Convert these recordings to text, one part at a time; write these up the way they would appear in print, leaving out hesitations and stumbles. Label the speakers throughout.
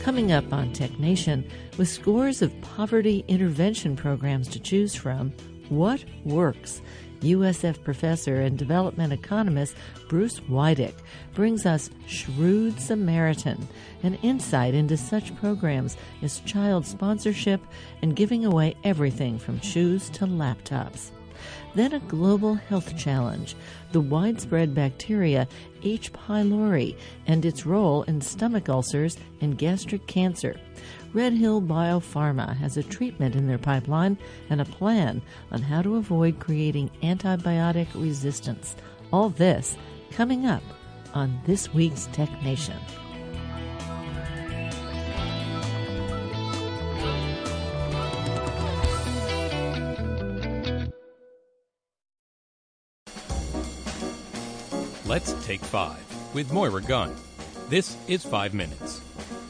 Speaker 1: Coming up on Tech Nation, with scores of poverty intervention programs to choose from, what works? USF professor and development economist Bruce Wydick brings us Shrewd Samaritan, an insight into such programs as child sponsorship and giving away everything from shoes to laptops. Then a global health challenge, the widespread bacteria H. pylori and its role in stomach ulcers and gastric cancer. Red Hill Biopharma has a treatment in their pipeline and a plan on how to avoid creating antibiotic resistance. All this coming up on this week's Tech Nation.
Speaker 2: Let's Take 5 with Moira Gunn. This is 5 Minutes.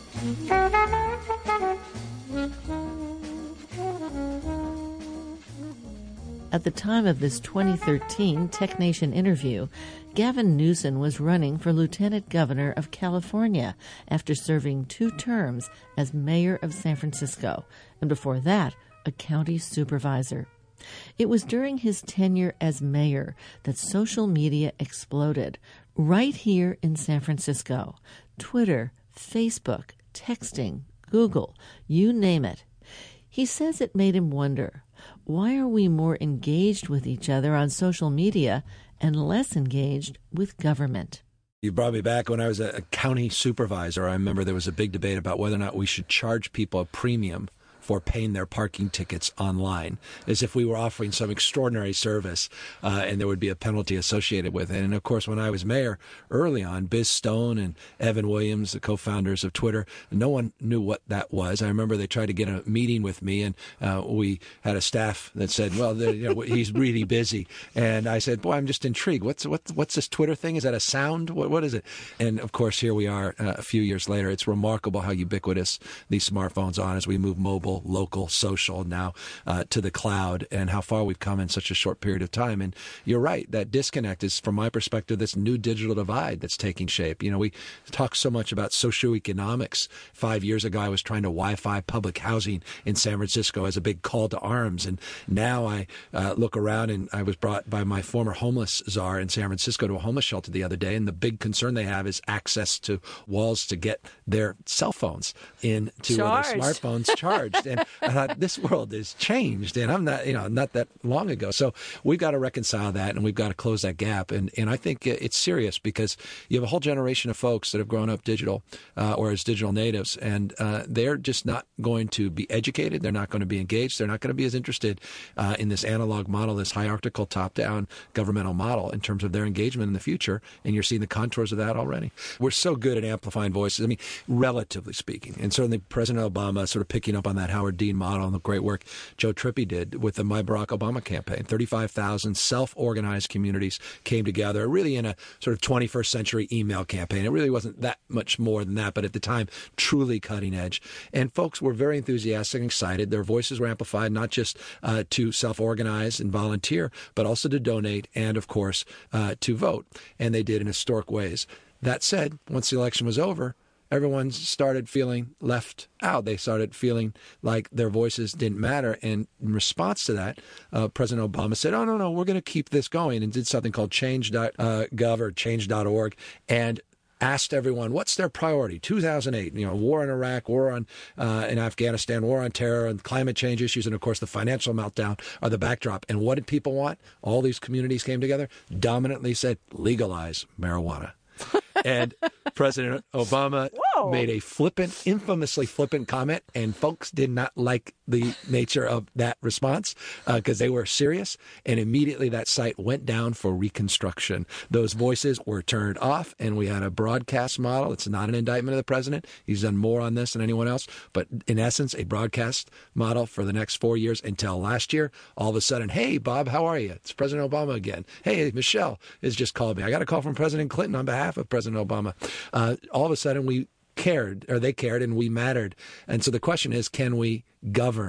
Speaker 1: At the time of this 2013 Tech Nation interview, Gavin Newsom was running for Lieutenant Governor of California after serving 2 terms as mayor of San Francisco, and before that, a county supervisor. It was during his tenure as mayor that social media exploded, right here in San Francisco. Twitter, Facebook, texting, Google, you name it. He says it made him wonder, why are we more engaged with each other on social media and less engaged with government?
Speaker 3: You brought me back when I was a county supervisor. I remember there was a big debate about whether or not we should charge people a premium for paying their parking tickets online, as if we were offering some extraordinary service and there would be a penalty associated with it. And of course, when I was mayor early on, Biz Stone and Evan Williams, the co-founders of Twitter, no one knew what that was. I remember they tried to get a meeting with me, and we had a staff that said, well, he's really busy. And I said, boy, I'm just intrigued. What's this Twitter thing? Is that a sound? What is it? And of course, here we are a few years later. It's remarkable how ubiquitous these smartphones are as we move mobile, local, social, now to the cloud, and how far we've come in such a short period of time. And you're right, that disconnect is, from my perspective, this new digital divide that's taking shape. We talk so much about socioeconomics. 5 years ago, I was trying to Wi-Fi public housing in San Francisco as a big call to arms. And now I look around, and I was brought by my former homeless czar in San Francisco to a homeless shelter the other day, and the big concern they have is access to walls to get their cell phones into their smartphones charged. And I thought, this world has changed, and I'm not that long ago. So we've got to reconcile that, and we've got to close that gap. And I think it's serious, because you have a whole generation of folks that have grown up digital or as digital natives, and they're just not going to be educated. They're not going to be engaged. They're not going to be as interested in this analog model, this hierarchical top-down governmental model in terms of their engagement in the future. And you're seeing the contours of that already. We're so good at amplifying voices. I mean, relatively speaking, and certainly President Obama sort of picking up on that Howard Dean model and the great work Joe Trippi did with the My Barack Obama campaign. 35,000 self-organized communities came together, really in a sort of 21st century email campaign. It really wasn't that much more than that, but at the time, truly cutting edge. And folks were very enthusiastic and excited. Their voices were amplified, not just to self-organize and volunteer, but also to donate and, of course, to vote. And they did in historic ways. That said, once the election was over, everyone started feeling left out. They started feeling like their voices didn't matter. And in response to that, President Obama said, oh, no, we're going to keep this going, and did something called change.gov or change.org, and asked everyone, what's their priority? 2008, war in Iraq, war in Afghanistan, war on terror, and climate change issues, and of course the financial meltdown are the backdrop. And what did people want? All these communities came together, dominantly said, legalize marijuana. And President Obama made a infamously flippant comment, and folks did not like the nature of that response because they were serious. And immediately that site went down for reconstruction. Those voices were turned off, and we had a broadcast model. It's not an indictment of the president. He's done more on this than anyone else. But in essence, a broadcast model for the next 4 years until last year. All of a sudden, hey, Bob, how are you? It's President Obama again. Hey, Michelle has just called me. I got a call from President Clinton on behalf of President Obama. All of a sudden, they cared, and we mattered. And so the question is, can we govern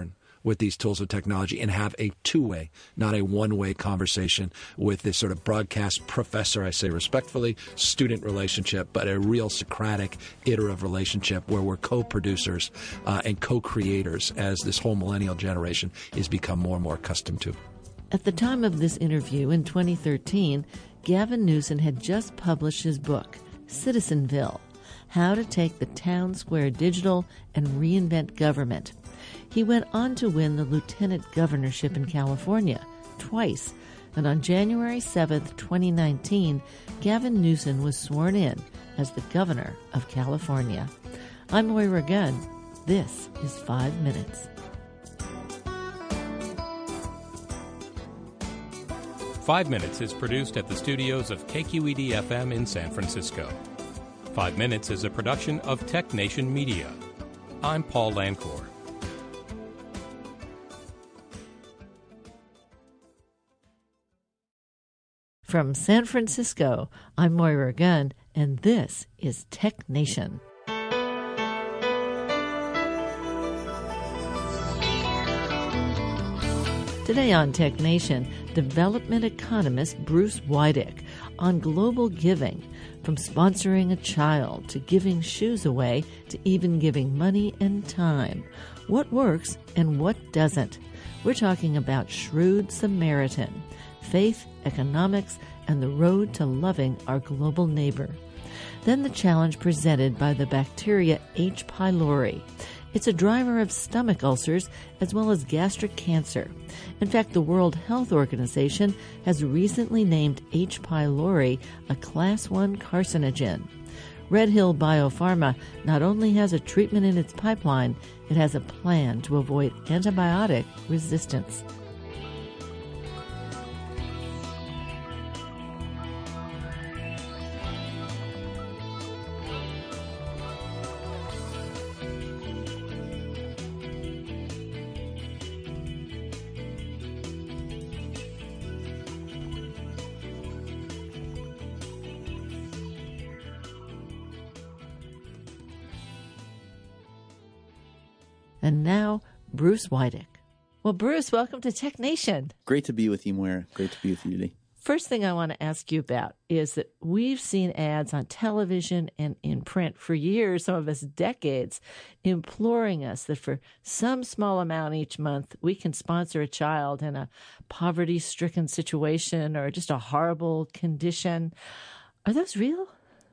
Speaker 3: with these tools of technology and have a two-way, not a one-way conversation with this sort of broadcast professor, I say respectfully, student relationship, but a real Socratic, iterative relationship where we're co-producers and co-creators as this whole millennial generation is become more and more accustomed to.
Speaker 1: At the time of this interview in 2013, Gavin Newsom had just published his book, Citizenville: How to Take the Town Square Digital and Reinvent Government. He went on to win the lieutenant governorship in California twice, and on January 7th, 2019, Gavin Newsom was sworn in as the governor of California. I'm Moira Gunn. This is 5 Minutes.
Speaker 2: 5 Minutes is produced at the studios of KQED-FM in San Francisco. 5 Minutes is a production of Tech Nation Media. I'm Paul Lancourt.
Speaker 1: From San Francisco, I'm Moira Gunn, and this is Tech Nation. Today on Tech Nation, development economist Bruce Wydick on global giving, from sponsoring a child to giving shoes away to even giving money and time. What works and what doesn't? We're talking about Shrewd Samaritan, faith, economics, and the road to loving our global neighbor. Then the challenge presented by the bacteria H. pylori. It's a driver of stomach ulcers as well as gastric cancer. In fact, the World Health Organization has recently named H. pylori a Class 1 carcinogen. Red Hill Biopharma not only has a treatment in its pipeline, it has a plan to avoid antibiotic resistance. And now, Bruce Wydick. Well, Bruce, welcome to Tech Nation.
Speaker 4: Great to be with you, Moira. Great to be with you today.
Speaker 1: First thing I want to ask you about is that we've seen ads on television and in print for years, some of us decades, imploring us that for some small amount each month, we can sponsor a child in a poverty-stricken situation or just a horrible condition. Are those real?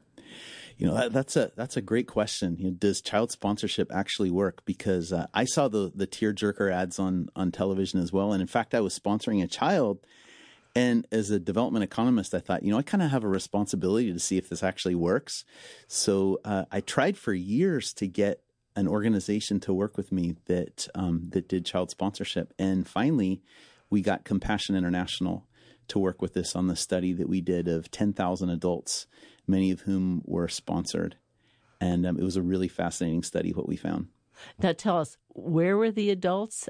Speaker 4: You know, that's a great question. You know, does child sponsorship actually work? Because I saw the tearjerker ads on television as well. And in fact, I was sponsoring a child. And as a development economist, I thought, I kind of have a responsibility to see if this actually works. So I tried for years to get an organization to work with me that did child sponsorship. And finally, we got Compassion International to work with us on the study that we did of 10,000 adults, many of whom were sponsored. And it was a really fascinating study, what we found.
Speaker 1: Now tell us, where were the adults?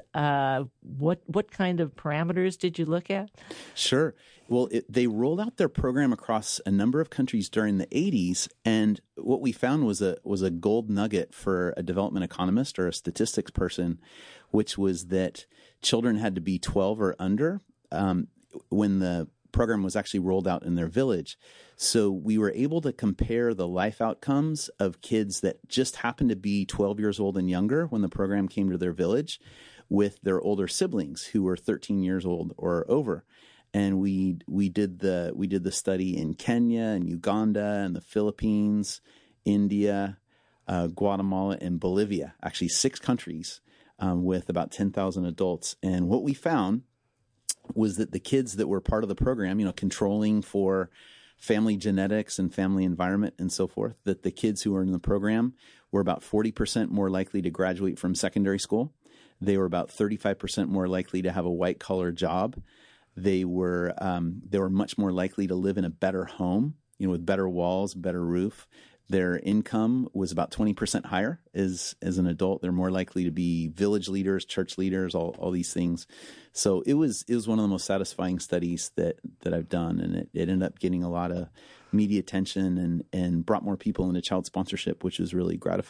Speaker 1: What kind of parameters did you look at?
Speaker 4: Sure. Well, they rolled out their program across a number of countries during the 80s. And what we found was a gold nugget for a development economist or a statistics person, which was that children had to be 12 or under when the program was actually rolled out in their village. So we were able to compare the life outcomes of kids that just happened to be 12 years old and younger when the program came to their village with their older siblings who were 13 years old or over. And we did the study in Kenya and Uganda and the Philippines, India, Guatemala, and Bolivia, actually 6 countries with about 10,000 adults. And what we found was that the kids that were part of the program, controlling for family genetics and family environment and so forth, that the kids who were in the program were about 40% more likely to graduate from secondary school. They were about 35% more likely to have a white-collar job. They were much more likely to live in a better home, with better walls, better roof. Their income was about 20% higher as an adult. They're more likely to be village leaders, church leaders, all these things. So it was one of the most satisfying studies that I've done, and it ended up getting a lot of media attention and brought more people into child sponsorship, which was really gratifying.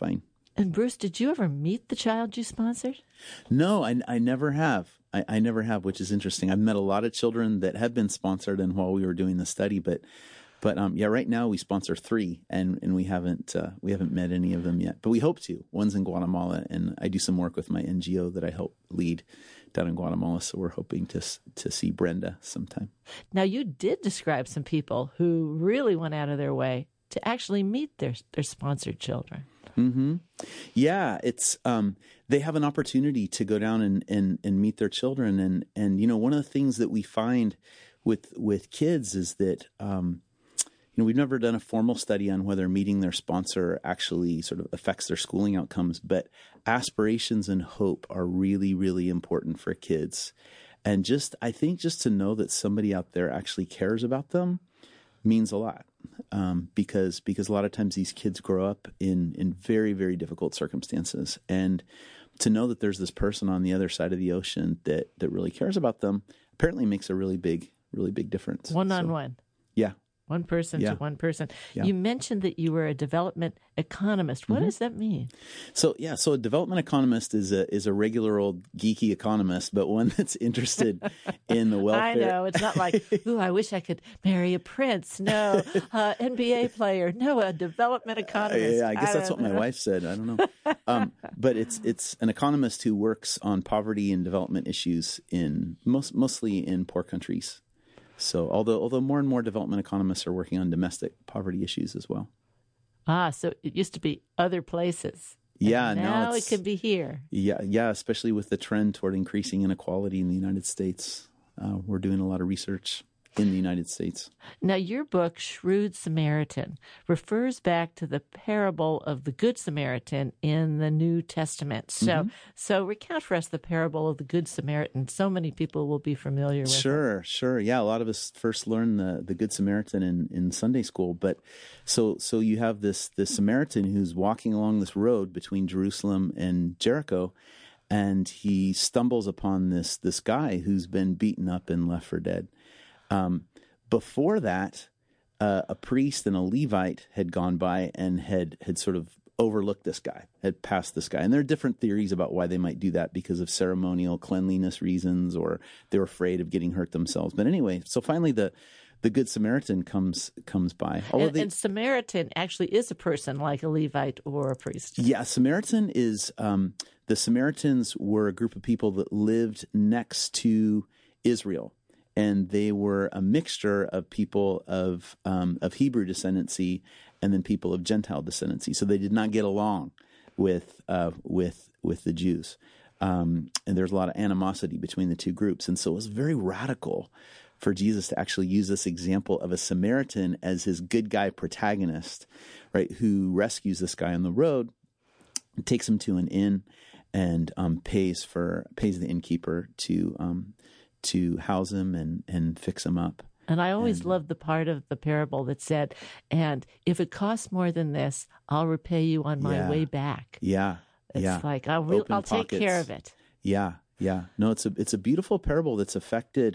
Speaker 1: And Bruce, did you ever meet the child you sponsored?
Speaker 4: No, I never have. I never have, which is interesting. I've met a lot of children that have been sponsored, and while we were doing the study, but yeah, right now we sponsor 3, and we haven't met any of them yet, but we hope to. One's in Guatemala, and I do some work with my NGO that I help lead down in Guatemala, so we're hoping to see Brenda sometime.
Speaker 1: Now, you did describe some people who really went out of their way to actually meet their sponsored children.
Speaker 4: Mm-hmm. Yeah, it's they have an opportunity to go down and meet their children, and one of the things that we find with kids is that we've never done a formal study on whether meeting their sponsor actually sort of affects their schooling outcomes, but aspirations and hope are really, really important for kids. And I think just to know that somebody out there actually cares about them means a lot. Because a lot of times these kids grow up in very, very difficult circumstances. And to know that there's this person on the other side of the ocean that really cares about them apparently makes a really big difference.
Speaker 1: One-on-one.
Speaker 4: Yeah.
Speaker 1: One person to one person.
Speaker 4: Yeah.
Speaker 1: You mentioned that you were a development economist. What does that mean?
Speaker 4: So a development economist is a regular old geeky economist, but one that's interested in the welfare.
Speaker 1: I know. It's not like, ooh, I wish I could marry a prince. No, NBA player. No, a development economist.
Speaker 4: Yeah, I guess that's what my wife said. I don't know. But it's an economist who works on poverty and development issues in mostly in poor countries. So although more and more development economists are working on domestic poverty issues as well.
Speaker 1: So it used to be other places.
Speaker 4: Yeah,
Speaker 1: now it can be here.
Speaker 4: Yeah, especially with the trend toward increasing inequality in the United States. We're doing a lot of research in the United States.
Speaker 1: Now, your book, Shrewd Samaritan, refers back to the parable of the Good Samaritan in the New Testament. So recount for us the parable of the Good Samaritan. So many people will be familiar with it.
Speaker 4: Sure. Yeah, a lot of us first learn the Good Samaritan in Sunday school. But so you have this Samaritan who's walking along this road between Jerusalem and Jericho, and he stumbles upon this guy who's been beaten up and left for dead. Before that, a priest and a Levite had gone by and had sort of overlooked this guy, had passed this guy. And there are different theories about why they might do that, because of ceremonial cleanliness reasons, or they were afraid of getting hurt themselves. But anyway, so finally the Good Samaritan comes by.
Speaker 1: And Samaritan actually is a person like a Levite or a priest.
Speaker 4: Yeah, Samaritan is the Samaritans were a group of people that lived next to Israel. And they were a mixture of people of Hebrew descendancy and then people of Gentile descendancy. So they did not get along with the Jews, and there's a lot of animosity between the two groups. And so it was very radical for Jesus to actually use this example of a Samaritan as his good guy protagonist, right? Who rescues this guy on the road, takes him to an inn, and pays the innkeeper to house him and fix him up.
Speaker 1: And I always loved the part of the parable that said, and if it costs more than this, I'll repay you on my way back.
Speaker 4: Yeah.
Speaker 1: It's like, I'll take care of it.
Speaker 4: Yeah. No, it's a beautiful parable that's affected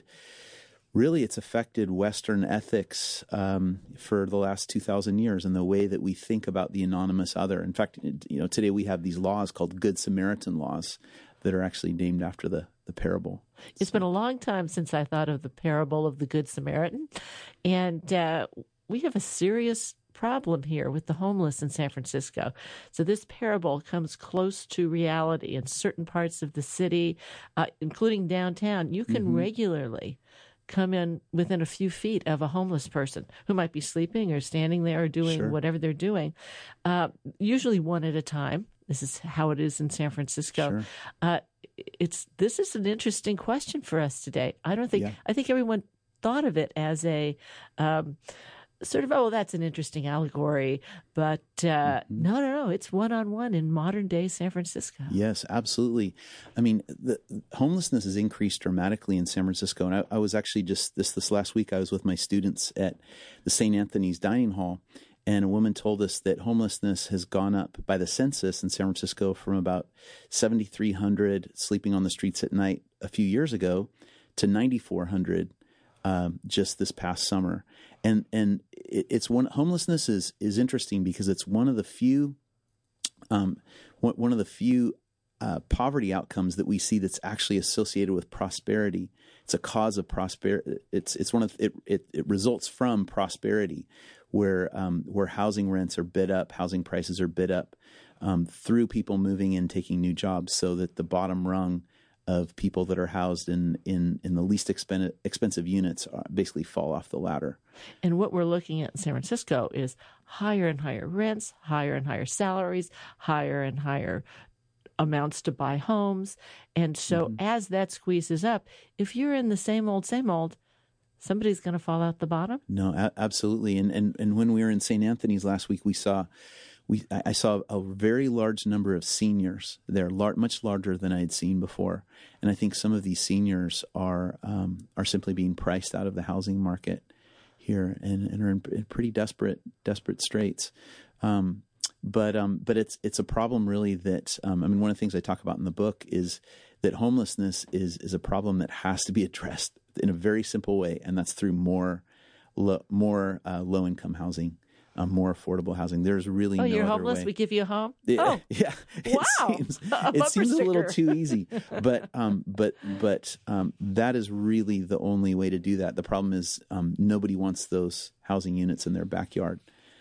Speaker 4: Western ethics for the last 2,000 years, and the way that we think about the anonymous other. In fact, today we have these laws called Good Samaritan laws that are actually named after the parable.
Speaker 1: It's been a long time since I thought of the parable of the Good Samaritan. And we have a serious problem here with the homeless in San Francisco. So this parable comes close to reality in certain parts of the city, including downtown. You can regularly come in within a few feet of a homeless person who might be sleeping or standing there or doing whatever they're doing, usually one at a time. This is how it is in San Francisco.
Speaker 4: Sure.
Speaker 1: This is an interesting question for us today. I think everyone thought of it as a sort of, that's an interesting allegory, but no, it's one-on-one in modern-day San Francisco.
Speaker 4: Yes, absolutely. I mean, the homelessness has increased dramatically in San Francisco, and I was actually just this last week, I was with my students at the St. Anthony's Dining Hall, and a woman told us that homelessness has gone up by the census in San Francisco from about 7,300 sleeping on the streets at night a few years ago to 9,400 just this past summer. And homelessness is interesting because it's one of the few one of the few poverty outcomes that we see that's actually associated with prosperity. It's a cause of prosperity. It's one of it results from prosperity, where housing rents are bid up, housing prices are bid up through people moving in, taking new jobs, so that the bottom rung of people that are housed in the least expensive units basically fall off the ladder.
Speaker 1: And what we're looking at in San Francisco is higher and higher rents, higher and higher salaries, higher and higher amounts to buy homes. And so as that squeezes up, if you're in the same old, somebody's going to fall out the bottom.
Speaker 4: No, absolutely. And when we were in St. Anthony's last week, I saw a very large number of seniors there, much larger than I had seen before. And I think some of these seniors are simply being priced out of the housing market here and are in pretty desperate straits. But it's a problem really that one of the things I talk about in the book is that homelessness is a problem that has to be addressed in a very simple way, and that's through more low income housing. More affordable housing. There's really no other way.
Speaker 1: Oh, you're homeless? We give you a home?
Speaker 4: Yeah.
Speaker 1: Wow.
Speaker 4: It seems a little too easy, but that is really the only way to do that. The problem is nobody wants those housing units in their backyard,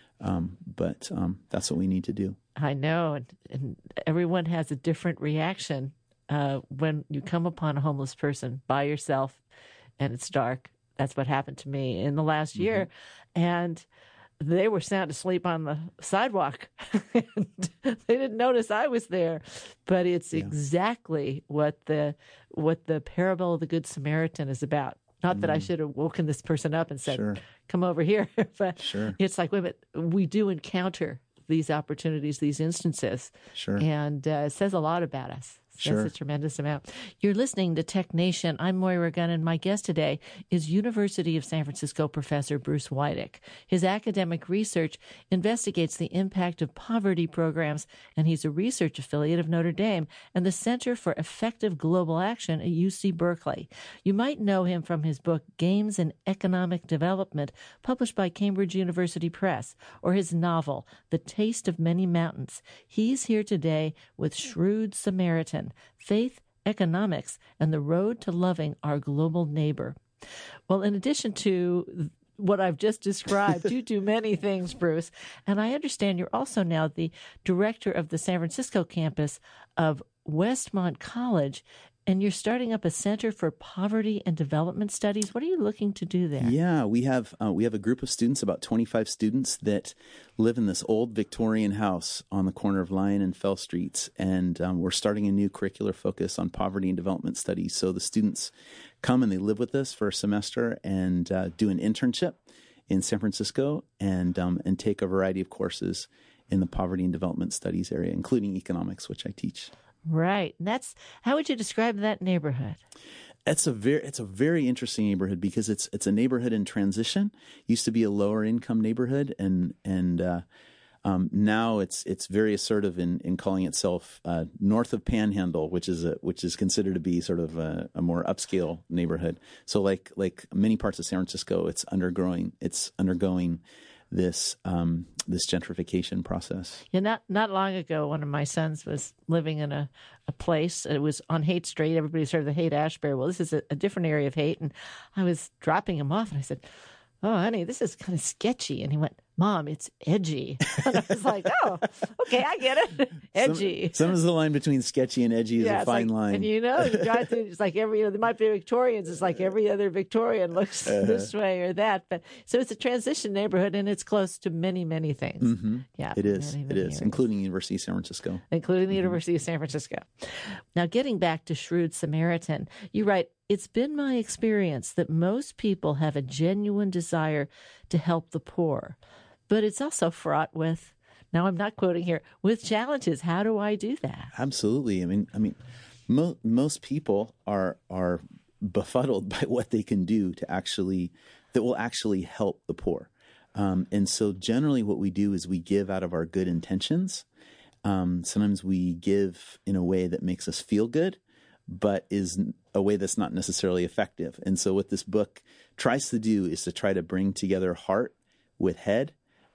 Speaker 4: but that's what we need to do.
Speaker 1: I know, and everyone has a different reaction when you come upon a homeless person by yourself and it's dark. That's what happened to me in the last year, and they were sound asleep on the sidewalk. And they didn't notice I was there. But it's exactly what the parable of the Good Samaritan is about. Not that I should have woken this person up and said, come over here. But it's like, wait a minute, we do encounter these opportunities, these instances. And it says a lot about us. That's a tremendous amount. You're listening to Tech Nation. I'm Moira Gunn, and my guest today is University of San Francisco professor Bruce Widick. His academic research investigates the impact of poverty programs, and he's a research affiliate of Notre Dame and the Center for Effective Global Action at UC Berkeley. You might know him from his book Games in Economic Development, published by Cambridge University Press, or his novel The Taste of Many Mountains. He's here today with Shrewd Samaritan: Faith, Economics, and the Road to Loving Our Global Neighbor. Well, in addition to what I've just described, you do many things, Bruce. And I understand you're also now the director of the San Francisco campus of Westmont College, and you're starting up a Center for Poverty and Development Studies. What are you looking to do there?
Speaker 4: Yeah, we have a group of students, about 25 students, that live in this old Victorian house on the corner of Lyon and Fell Streets, and we're starting a new curricular focus on poverty and development studies. So the students come and they live with us for a semester and do an internship in San Francisco and take a variety of courses in the poverty and development studies area, including economics, which I teach.
Speaker 1: Right. And how would you describe that neighborhood?
Speaker 4: It's a very interesting neighborhood because it's a neighborhood in transition. It used to be a lower income neighborhood, and now it's very assertive in calling itself north of Panhandle, which is considered to be sort of a more upscale neighborhood. So like many parts of San Francisco, it's undergoing this gentrification process.
Speaker 1: Yeah, not long ago, one of my sons was living in a place. It was on Haight Street. Everybody's heard of the Haight-Ashbury. Well, this is a different area of Haight, and I was dropping him off, and I said, "Oh, honey, this is kind of sketchy." And he went, "Mom, it's edgy." And I was like, "Oh, okay, I get it. Edgy."
Speaker 4: Sometimes the line between sketchy and edgy is a fine line.
Speaker 1: And you drive through, it's like there might be Victorians. It's like every other Victorian looks this way or that. But so it's a transition neighborhood, and it's close to many, many things.
Speaker 4: Mm-hmm.
Speaker 1: Yeah,
Speaker 4: it is. It is, including the University of San Francisco.
Speaker 1: Including the University of San Francisco. Now, getting back to Shrewd Samaritan, you write, "It's been my experience that most people have a genuine desire to help the poor. But it's also fraught with," now I'm not quoting here, "with challenges. How do I do that?"
Speaker 4: Absolutely. I mean, most people are befuddled by what they can do that will actually help the poor. And so generally what we do is we give out of our good intentions. Sometimes we give in a way that makes us feel good, but is a way that's not necessarily effective. And so what this book tries to do is to try to bring together heart with head,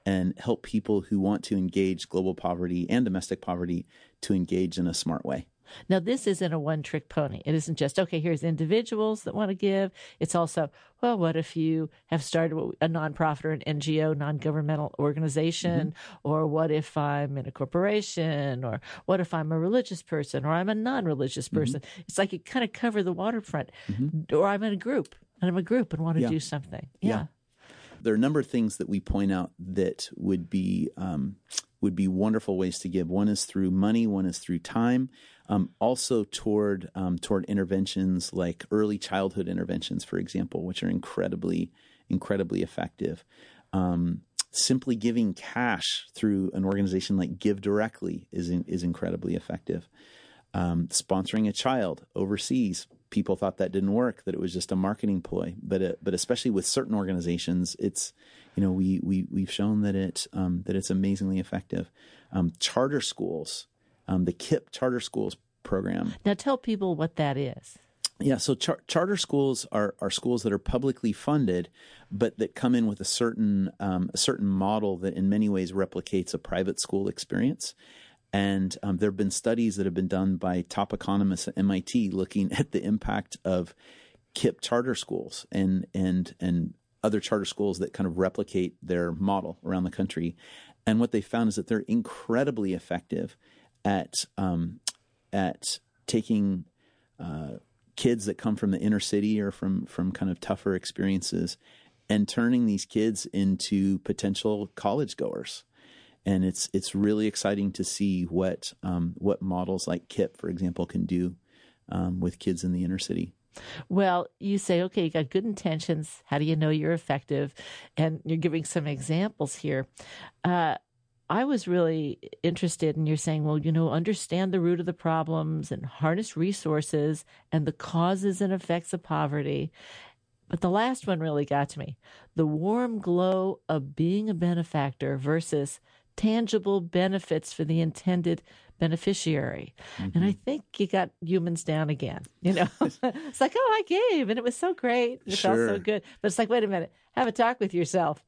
Speaker 4: and help people who want to engage global poverty and domestic poverty to engage in a smart way.
Speaker 1: Now, this isn't a one-trick pony. It isn't just, okay, here's individuals that want to give. It's also, well, what if you have started a nonprofit or an NGO, non-governmental organization? Or what if I'm in a corporation? Or what if I'm a religious person? Or I'm a non-religious person? It's like you kind of cover the waterfront. Or I'm in a group, and want to do something. Yeah.
Speaker 4: There are a number of things that we point out that would be wonderful ways to give. One is through money. One is through time. Also toward interventions like early childhood interventions, for example, which are incredibly effective. Simply giving cash through an organization like Give Directly is incredibly effective. Sponsoring a child overseas. People thought that didn't work, that it was just a marketing ploy. But especially with certain organizations, it's, we've shown that it's amazingly effective. Charter schools, the KIPP Charter Schools program.
Speaker 1: Now tell people what that is.
Speaker 4: Yeah, so charter schools are schools that are publicly funded, but that come in with a certain model that in many ways replicates a private school experience. And there have been studies that have been done by top economists at MIT looking at the impact of KIPP charter schools and other charter schools that kind of replicate their model around the country. And what they found is that they're incredibly effective at taking kids that come from the inner city or from kind of tougher experiences and turning these kids into potential college goers. And it's really exciting to see what models like KIPP, for example, can do with kids in the inner city.
Speaker 1: Well, you say, okay, you got good intentions. How do you know you're effective? And you're giving some examples here. I was really interested in you're saying, well, understand the root of the problems and harness resources and the causes and effects of poverty. But the last one really got to me. The warm glow of being a benefactor versus tangible benefits for the intended beneficiary. And I think you got humans down again. It's like, oh, I gave and it was so great. It felt so good. But it's like, wait a minute, have a talk with yourself.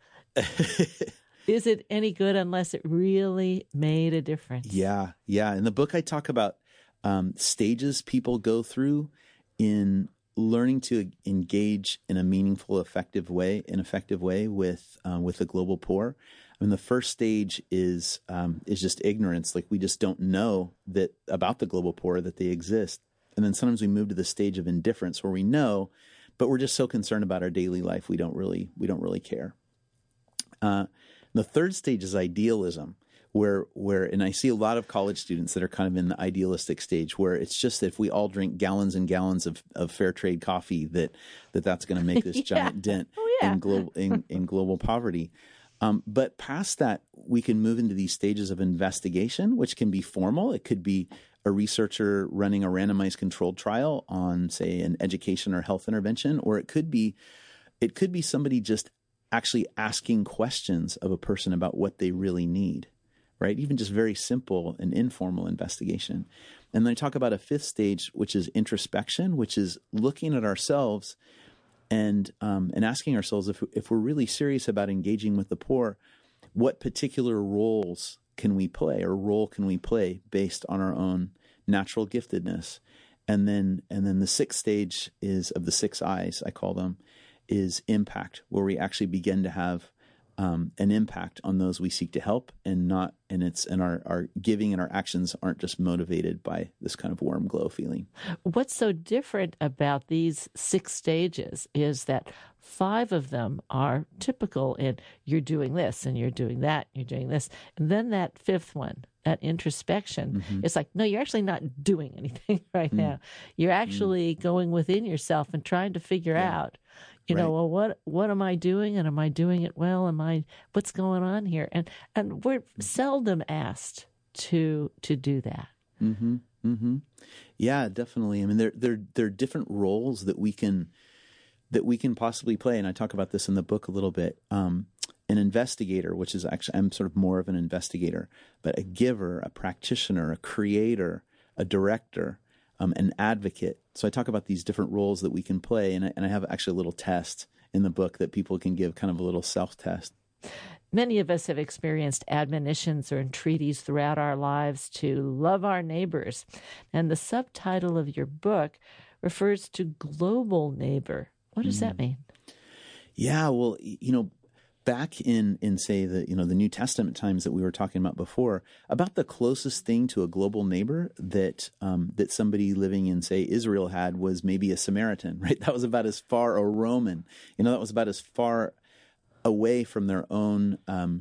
Speaker 1: Is it any good unless it really made a difference?
Speaker 4: Yeah. In the book, I talk about stages people go through in learning to engage in a meaningful, effective way with the global poor. I mean, the first stage is just ignorance. Like we just don't know that about the global poor, that they exist. And then sometimes we move to the stage of indifference where we know, but we're just so concerned about our daily life we don't really care. The third stage is idealism, where and I see a lot of college students that are kind of in the idealistic stage, where it's just that if we all drink gallons and gallons of fair trade coffee, that's going to make this giant dent in global poverty. But past that, we can move into these stages of investigation, which can be formal. It could be a researcher running a randomized controlled trial on, say, an education or health intervention, or it could be somebody just actually asking questions of a person about what they really need, right? Even just very simple and informal investigation. And then I talk about a fifth stage, which is introspection, which is looking at ourselves and asking ourselves if we're really serious about engaging with the poor, what particular roles can we play based on our own natural giftedness? And then the sixth stage is of the 6 I's, I call them, is impact, where we actually begin to have an impact on those we seek to help, and our giving and our actions aren't just motivated by this kind of warm glow feeling.
Speaker 1: What's so different about these 6 stages is that 5 of them are typical in you're doing this and you're doing that, you're doing this. And then that 5th one, that introspection, it's like, no, you're actually not doing anything right now. You're actually going within yourself and trying to figure out, well, what am I doing, and am I doing it well? What's going on here? And we're seldom asked to do that.
Speaker 4: Yeah, definitely. I mean, there are different roles that we can possibly play, and I talk about this in the book a little bit. An investigator, which is actually, I'm sort of more of an investigator, but a giver, a practitioner, a creator, a director, an advocate. So I talk about these different roles that we can play, and I have actually a little test in the book that people can give, kind of a little self-test.
Speaker 1: Many of us have experienced admonitions or entreaties throughout our lives to love our neighbors. And the subtitle of your book refers to global neighbor. What does that mean?
Speaker 4: Yeah, well, back in say the New Testament times that we were talking about before, about the closest thing to a global neighbor that that somebody living in, say, Israel had was maybe a Samaritan, right? That was about as far, or Roman, that was about as far away from their own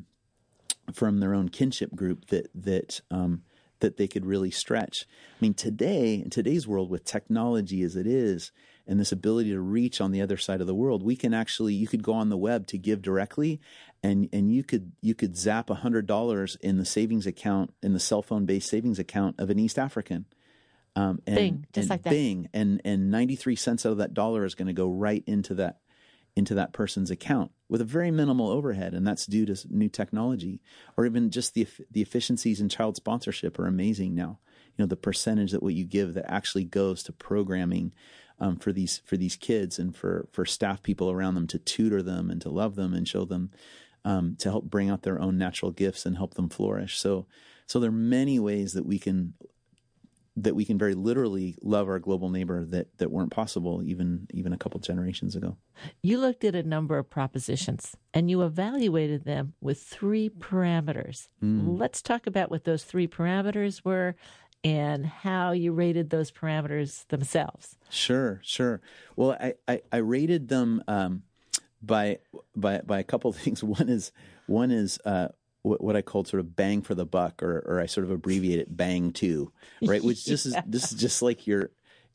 Speaker 4: kinship group that they could really stretch. I mean, in today's world, with technology as it is, and this ability to reach on the other side of the world, you could go on the web to give directly, and you could zap $100 in the savings account, in the cell phone based savings account of an East African.
Speaker 1: Bing, just like that.
Speaker 4: Bing, and 93 cents out of that dollar is going to go right into that person's account with a very minimal overhead, and that's due to new technology. Or even just the efficiencies in child sponsorship are amazing now. The percentage that what you give that actually goes to programming for these kids, and for staff people around them to tutor them and to love them and show them, to help bring out their own natural gifts and help them flourish. So there are many ways that we can very literally love our global neighbor that weren't possible even a couple generations ago.
Speaker 1: You looked at a number of propositions and you evaluated them with 3 parameters. Let's talk about what those 3 parameters were and how you rated those parameters themselves.
Speaker 4: Sure. Well, I rated them by a couple of things. One is what I called sort of bang for the buck, or I sort of abbreviate it BANG 2, right? Which this is just like your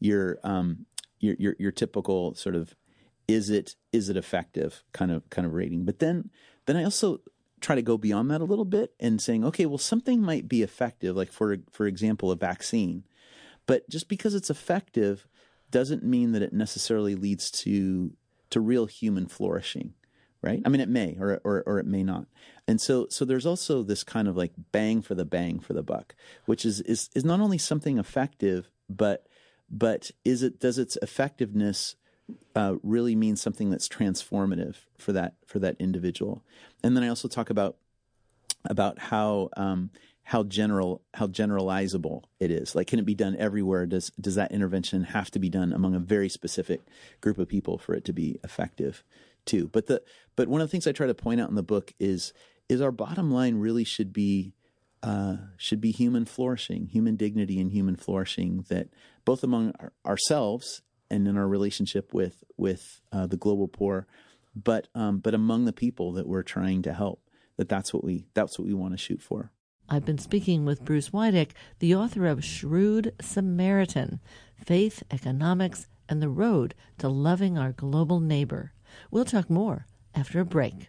Speaker 4: typical sort of is it effective kind of rating. But then I also try to go beyond that a little bit and saying, okay, well, something might be effective, like for example, a vaccine, but just because it's effective doesn't mean that it necessarily leads to real human flourishing. Right? I mean, it may, or it may not. And so there's also this kind of like bang for the buck, which is not only something effective, but does its effectiveness really mean something that's transformative for that individual? And then I also talk about how generalizable it is. Like, can it be done everywhere? Does that intervention have to be done among a very specific group of people for it to be effective too? But one of the things I try to point out in the book is our bottom line really should be human flourishing, human dignity, and human flourishing, that both among ourselves and in our relationship with the global poor, but among the people that we're trying to help. That's what we want to shoot for.
Speaker 1: I've been speaking with Bruce Widick, the author of Shrewd Samaritan: Faith, Economics, and the Road to Loving Our Global Neighbor. We'll talk more after a break.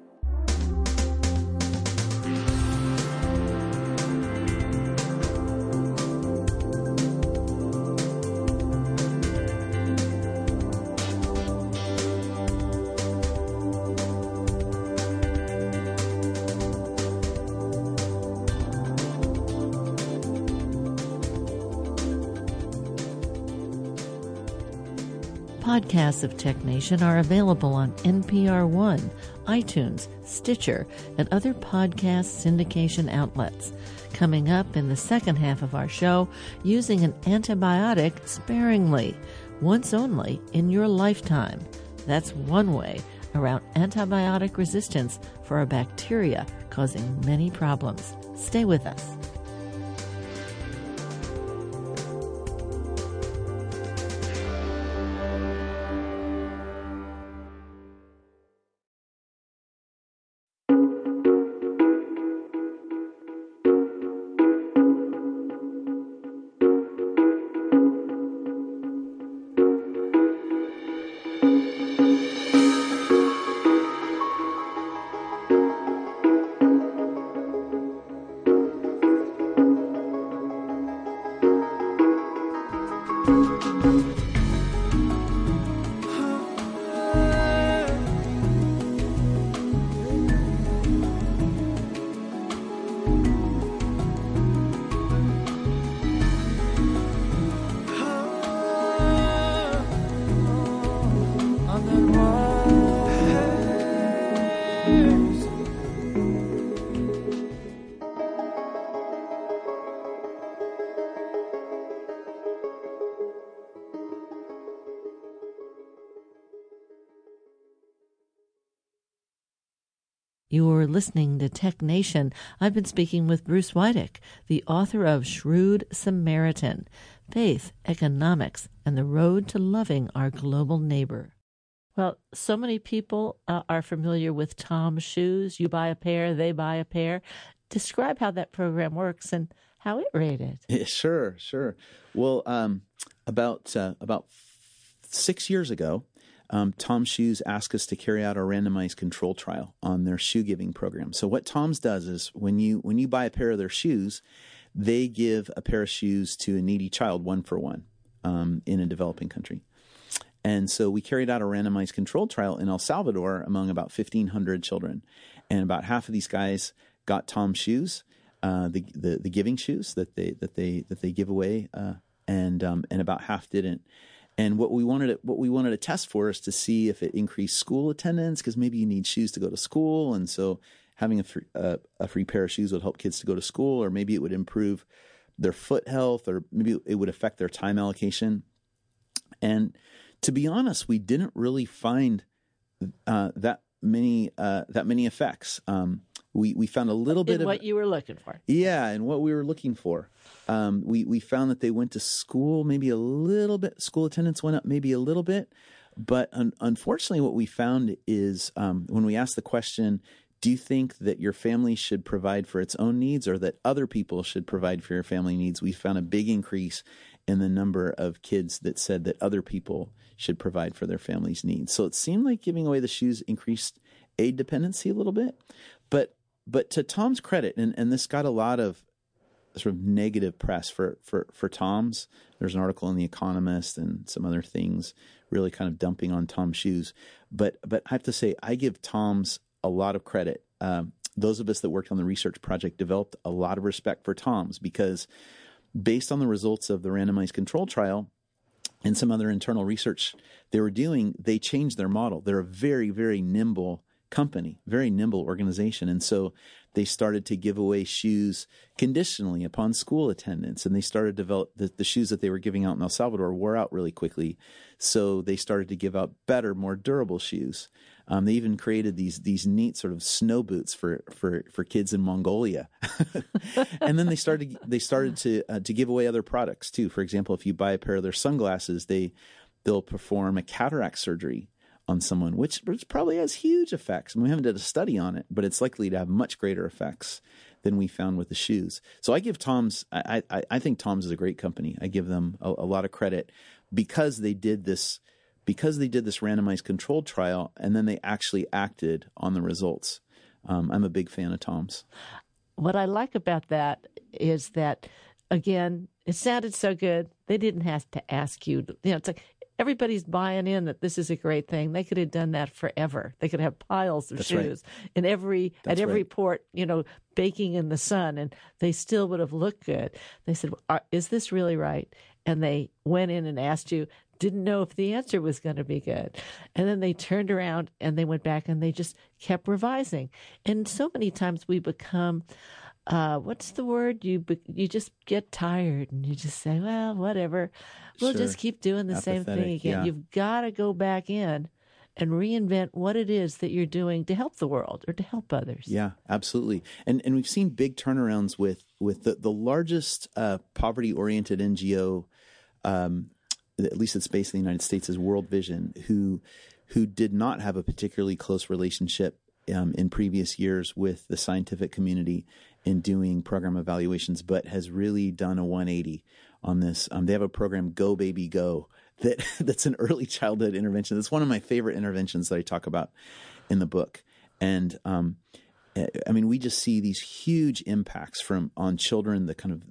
Speaker 1: Podcasts of Tech Nation are available on NPR One, iTunes, Stitcher, and other podcast syndication outlets. Coming up in the second half of our show, using an antibiotic sparingly, once only in your lifetime. That's one way around antibiotic resistance for a bacteria causing many problems. Stay with us. You're listening to Tech Nation. I've been speaking with Bruce Widick, the author of Shrewd Samaritan, Faith, Economics, and the Road to Loving Our Global Neighbor. Well, so many people are familiar with Tom's Shoes. You buy a pair, they buy a pair. Describe how that program works and how it rated.
Speaker 4: Sure. Well, about 6 years ago, Tom's Shoes asked us to carry out a randomized control trial on their shoe giving program. So what Tom's does is when you buy a pair of their shoes, they give a pair of shoes to a needy child, one for one, in a developing country. And so we carried out a randomized control trial in El Salvador among about 1,500 children, and about half of these guys got Tom's Shoes, the giving shoes that they give away, and about half didn't. And what we wanted to test for is to see if it increased school attendance, because maybe you need shoes to go to school, and so having a free pair of shoes would help kids to go to school, or maybe it would improve their foot health, or maybe it would affect their time allocation. And to be honest, we didn't really find that many effects. We found a little bit of
Speaker 1: what you were looking for.
Speaker 4: Yeah, and what we were looking for. We found that they went to school maybe a little bit. School attendance went up maybe a little bit. But unfortunately, what we found is when we asked the question, do you think that your family should provide for its own needs or that other people should provide for your family needs, we found a big increase in the number of kids that said that other people should provide for their family's needs. So it seemed like giving away the shoes increased aid dependency a little bit. But to Tom's credit, and this got a lot of sort of negative press for Tom's. There's an article in The Economist and some other things really kind of dumping on Tom's Shoes. But I have to say, I give Tom's a lot of credit. Those of us that worked on the research project developed a lot of respect for Tom's because based on the results of the randomized control trial and some other internal research they were doing, they changed their model. They're a very, very nimble company, very nimble organization. And so they started to give away shoes conditionally upon school attendance. And they started to develop the shoes that they were giving out in El Salvador wore out really quickly. So they started to give out better, more durable shoes. They even created these neat sort of snow boots for kids in Mongolia. And then they started to give away other products too. For example, if you buy a pair of their sunglasses, they'll perform a cataract surgery on someone, which probably has huge effects. We haven't done a study on it, but it's likely to have much greater effects than we found with the shoes. So I give Tom's, I think Tom's is a great company. I give them a lot of credit because they did this randomized controlled trial, and then they actually acted on the results. I'm a big fan of Tom's.
Speaker 1: What I like about that is that, again, it sounded so good. They didn't have to ask you. It's like everybody's buying in that this is a great thing. They could have done that forever. They could have piles of shoes in every port, baking in the sun, and they still would have looked good. They said, "Is this really right?" And they went in and asked you. Didn't know if the answer was going to be good. And then they turned around and they went back and they just kept revising. And so many times we become, what's the word? You just get tired and you just say, well, whatever. We'll just keep doing the same thing again. Yeah. You've got to go back in and reinvent what it is that you're doing to help the world or to help others. Yeah,
Speaker 4: absolutely. And we've seen big turnarounds with the largest poverty-oriented NGO, at least it's based in the United States, is World Vision, who did not have a particularly close relationship in previous years with the scientific community in doing program evaluations, but has really done a 180 on this. They have a program, Go Baby Go, that's an early childhood intervention. That's one of my favorite interventions that I talk about in the book. And we just see these huge impacts on children,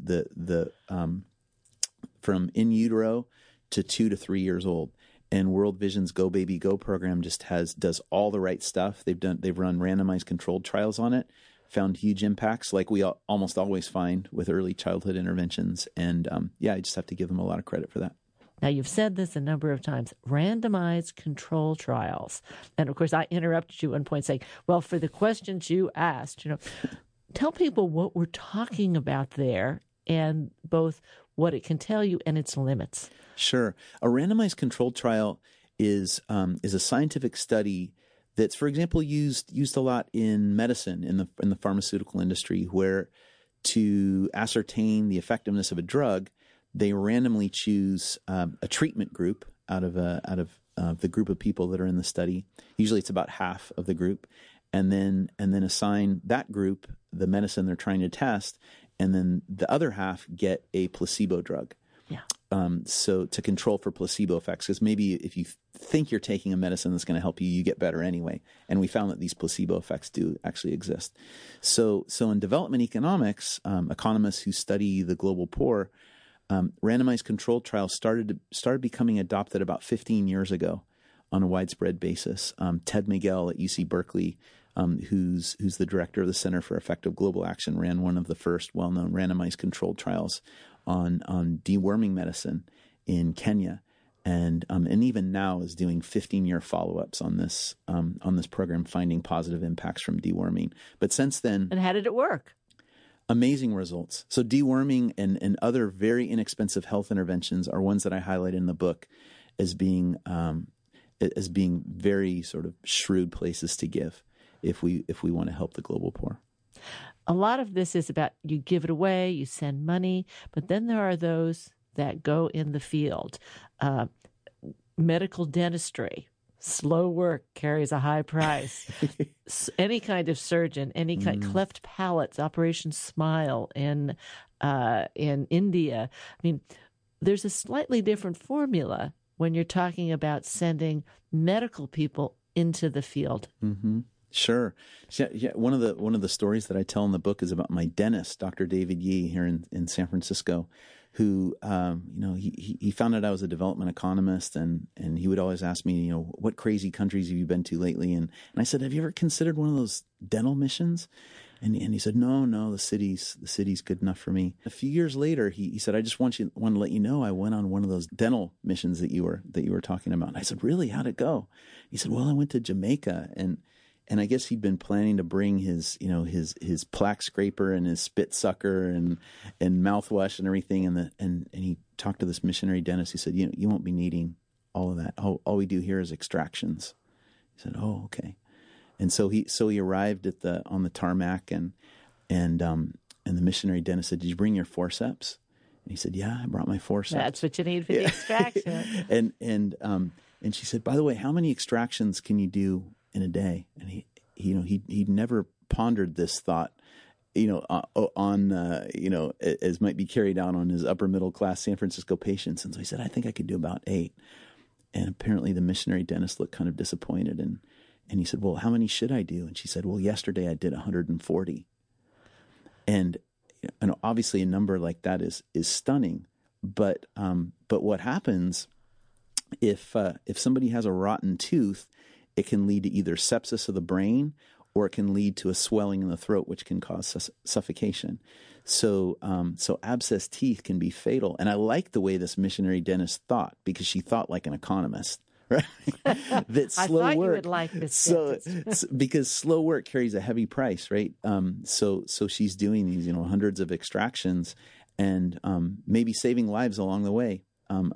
Speaker 4: from in utero to 2 to 3 years old. And World Vision's Go Baby Go program just does all the right stuff. They've run randomized controlled trials on it, found huge impacts like we almost always find with early childhood interventions. And I just have to give them a lot of credit for that.
Speaker 1: Now, you've said this a number of times, randomized control trials. And of course, I interrupted you at one point saying, well, for the questions you asked, tell people what we're talking about there and both what it can tell you and its limits.
Speaker 4: Sure. A randomized controlled trial is a scientific study that's, for example, used a lot in medicine, in the pharmaceutical industry, where to ascertain the effectiveness of a drug, they randomly choose a treatment group out of the group of people that are in the study. Usually, it's about half of the group, and then assign that group the medicine they're trying to test, and then the other half get a placebo drug.
Speaker 1: Yeah.
Speaker 4: So to control for placebo effects, because maybe if you think you're taking a medicine that's going to help you, you get better anyway. And we found that these placebo effects do actually exist. So in development economics, economists who study the global poor, randomized controlled trials started becoming adopted about 15 years ago on a widespread basis. Ted Miguel at UC Berkeley, who's the director of the Center for Effective Global Action, ran one of the first well-known randomized controlled trials on deworming medicine in Kenya, and even now is doing 15-year follow-ups on this program, finding positive impacts from deworming. But since then,
Speaker 1: and how did it work?
Speaker 4: Amazing results. So deworming and other very inexpensive health interventions are ones that I highlight in the book as being very sort of shrewd places to give if we want to help the global poor.
Speaker 1: A lot of this is about you give it away, you send money, but then there are those that go in the field. Medical dentistry, slow work carries a high price. Any kind of surgeon, any kind cleft palates, Operation Smile in India. I mean, there's a slightly different formula when you're talking about sending medical people into the field. Mm-hmm.
Speaker 4: Sure. Yeah. One of the stories that I tell in the book is about my dentist, Dr. David Yee, here in San Francisco, who he found out I was a development economist, and he would always ask me, what crazy countries have you been to lately? And I said, have you ever considered one of those dental missions? And he said, no, the city's good enough for me. A few years later, he said, I just want to let you know I went on one of those dental missions that you were talking about. And I said, really? How'd it go? He said, well, I went to Jamaica, and I guess he'd been planning to bring his plaque scraper and his spit sucker and mouthwash and everything. And he talked to this missionary dentist. He said, you won't be needing all of that. All we do here is extractions. He said, oh, okay. And so he arrived on the tarmac and the missionary dentist said, did you bring your forceps? And he said, yeah, I brought my forceps.
Speaker 1: That's what you need for the extraction.
Speaker 4: And she said, by the way, how many extractions can you do in a day? And he'd never pondered this thought, as might be carried out on his upper middle class San Francisco patients. And so he said, I think I could do about 8. And apparently the missionary dentist looked kind of disappointed. And he said, well, how many should I do? And she said, well, yesterday I did 140. And obviously a number like that is stunning. But what happens if somebody has a rotten tooth, it can lead to either sepsis of the brain or it can lead to a swelling in the throat, which can cause suffocation. So abscessed teeth can be fatal. And I like the way this missionary dentist thought, because she thought like an economist, right? That slow
Speaker 1: I thought
Speaker 4: work,
Speaker 1: you would like this dentist.
Speaker 4: because slow work carries a heavy price, right? So she's doing these, hundreds of extractions and maybe saving lives along the way.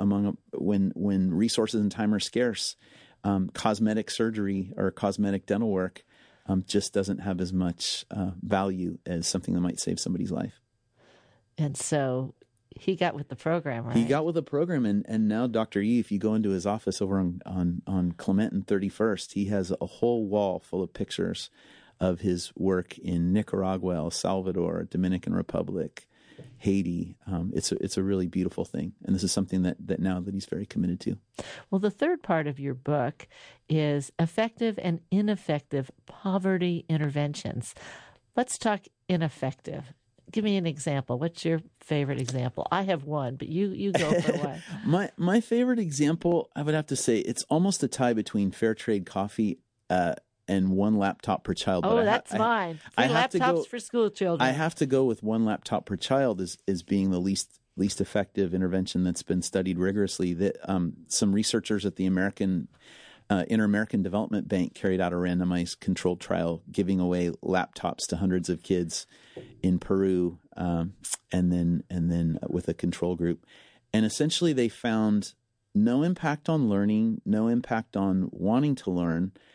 Speaker 4: When resources and time are scarce, cosmetic surgery or cosmetic dental work just doesn't have as much value as something that might save somebody's life.
Speaker 1: And so he got with the program, right?
Speaker 4: He got with the program, and now Dr. Yee, if you go into his office over on Clement and 31st, he has a whole wall full of pictures of his work in Nicaragua, El Salvador, Dominican Republic, Haiti. It's a really beautiful thing, and this is something that now that he's very committed to.
Speaker 1: Well, the third part of your book is effective and ineffective poverty interventions. Let's talk ineffective. Give me an example. What's your favorite example? I have one, but you go for one.
Speaker 4: My favorite example, I would have to say, it's almost a tie between fair trade coffee and one laptop per child.
Speaker 1: Oh, that's mine. Free laptops for school children.
Speaker 4: I have to go with one laptop per child as being the least effective intervention that's been studied rigorously. That some researchers at the Inter-American Development Bank carried out a randomized controlled trial giving away laptops to hundreds of kids in Peru, and then with a control group. And essentially they found no impact on learning, no impact on wanting to learn,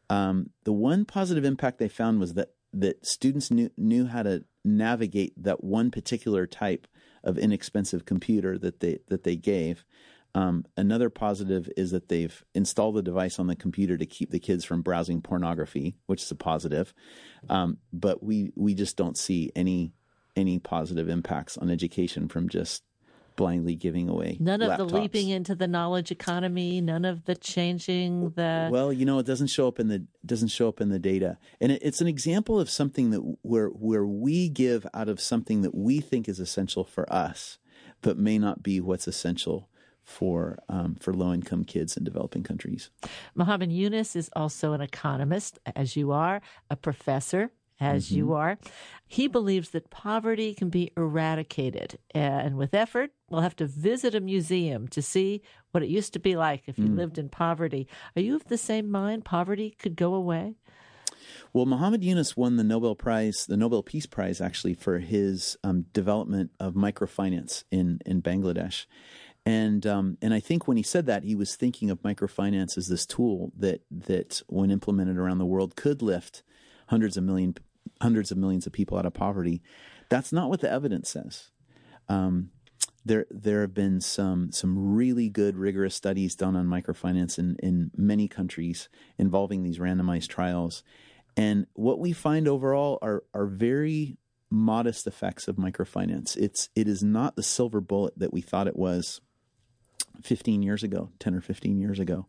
Speaker 4: The one positive impact they found was that students knew how to navigate that one particular type of inexpensive computer that they gave. Another positive is that they've installed the device on the computer to keep the kids from browsing pornography, which is a positive. But we just don't see any positive impacts on education from just blindly giving away
Speaker 1: none of
Speaker 4: laptops.
Speaker 1: The leaping into the knowledge economy, none of the changing the.
Speaker 4: Well, it doesn't show up in the data, and it's an example of something that where we give out of something that we think is essential for us, but may not be what's essential for low-income kids in developing countries.
Speaker 1: Muhammad Yunus is also an economist, as you are, a professor, as you are. He believes that poverty can be eradicated. And with effort, we'll have to visit a museum to see what it used to be like if you lived in poverty. Are you of the same mind? Poverty could go away?
Speaker 4: Well, Muhammad Yunus won the Nobel Peace Prize, actually, for his development of microfinance in Bangladesh. And I think when he said that, he was thinking of microfinance as this tool that when implemented around the world, could lift hundreds of millions of people out of poverty. That's not what the evidence says. There have been some really good, rigorous studies done on microfinance in many countries involving these randomized trials. And what we find overall are very modest effects of microfinance. It is not the silver bullet that we thought it was 10 or 15 years ago.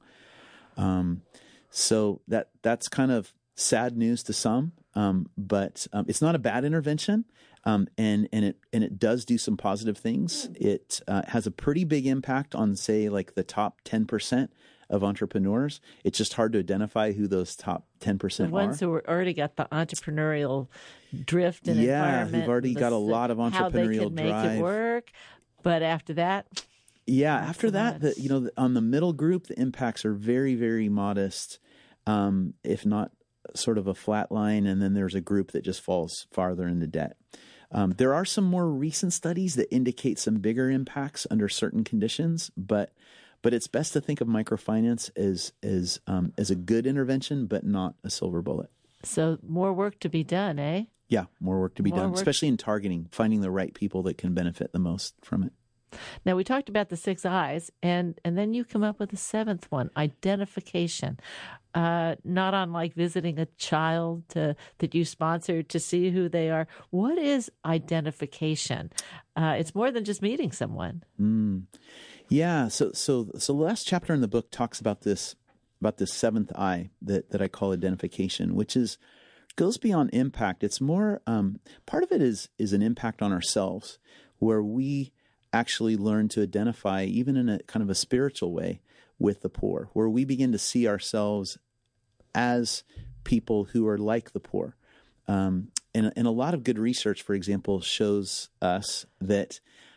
Speaker 4: So that's kind of sad news to some, but it's not a bad intervention, and it does do some positive things. It has a pretty big impact on, say, like the top 10% of entrepreneurs. It's just hard to identify who those top 10% are.
Speaker 1: The ones who already got the entrepreneurial drift and environment.
Speaker 4: Who've already got a lot of entrepreneurial
Speaker 1: how they could
Speaker 4: drive.
Speaker 1: Make it work. But after that,
Speaker 4: after that, on the middle group, the impacts are very, very modest, if not sort of a flat line, and then there's a group that just falls farther into debt. There are some more recent studies that indicate some bigger impacts under certain conditions, but it's best to think of microfinance as a good intervention, but not a silver bullet.
Speaker 1: So more work to be done, eh?
Speaker 4: Yeah, more work to be done, especially in targeting, finding the right people that can benefit the most from it.
Speaker 1: Now, we talked about the 6 I's, and then you come up with a 7th one, identification. Not unlike visiting a child that you sponsored to see who they are. What is identification? It's more than just meeting someone.
Speaker 4: Yeah. So the last chapter in the book talks about this 7th I that I call identification, which goes beyond impact. It's more part of it is an impact on ourselves, where we actually learn to identify, even in a kind of a spiritual way, with the poor, where we begin to see ourselves as people who are like the poor. And a lot of good research, for example, shows us that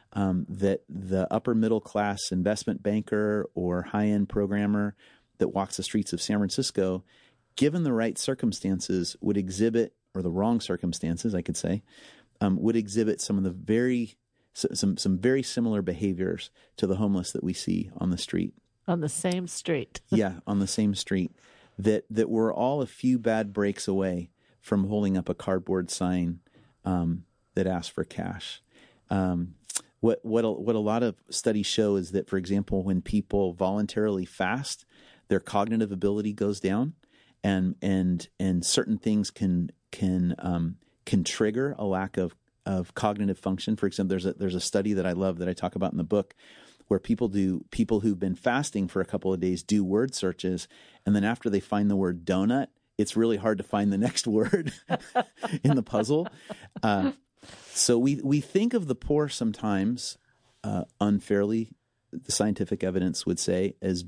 Speaker 4: the upper middle class investment banker or high-end programmer that walks the streets of San Francisco, given the right circumstances, would exhibit, or the wrong circumstances, I could say, would exhibit some of the very similar behaviors to the homeless that we see on the street.
Speaker 1: On the same street.
Speaker 4: Yeah, on the same street. That we're all a few bad breaks away from holding up a cardboard sign that asks for cash. What a lot of studies show is that, for example, when people voluntarily fast, their cognitive ability goes down, and certain things can trigger a lack of cognitive function. For example, there's a study that I love that I talk about in the book, where people who've been fasting for a couple of days do word searches, and then after they find the word donut, it's really hard to find the next word in the puzzle. So we think of the poor sometimes unfairly, the scientific evidence would say, as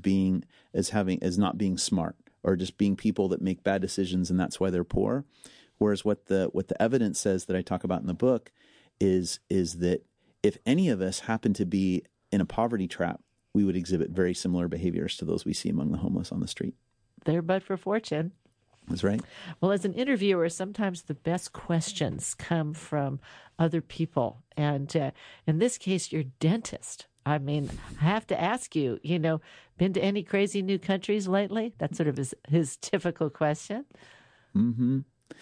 Speaker 4: not being smart, or just being people that make bad decisions, and that's why they're poor. Whereas what the evidence says that I talk about in the book is that if any of us happen to be in a poverty trap, we would exhibit very similar behaviors to those we see among the homeless on the street.
Speaker 1: They're but for fortune.
Speaker 4: That's right.
Speaker 1: Well, as an interviewer, sometimes the best questions come from other people. And in this case, your dentist I mean, I have to ask you, been to any crazy new countries lately? That's sort of his typical question.
Speaker 4: Mm-hmm.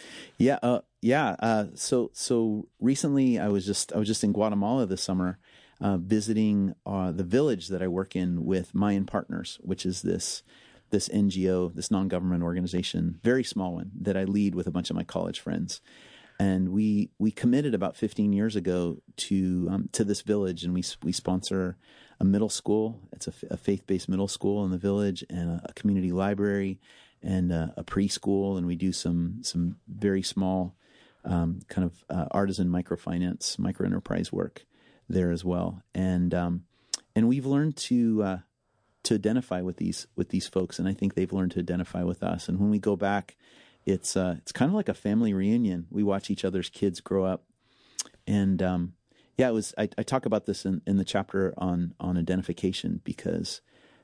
Speaker 4: Yeah. So recently I was just in Guatemala this summer, visiting the village that I work in with Mayan Partners, which is this NGO, this non-government organization, very small one that I lead with a bunch of my college friends. And we committed about 15 years ago to this village, and we sponsor a middle school. It's a faith-based middle school in the village, and a community library, and a preschool, and we do some very small kind of artisan microfinance, microenterprise work there as well. And we've learned to identify with these folks, and I think they've learned to identify with us. And when we go back, it's kind of like a family reunion. We watch each other's kids grow up, and I talk about this in the chapter on identification because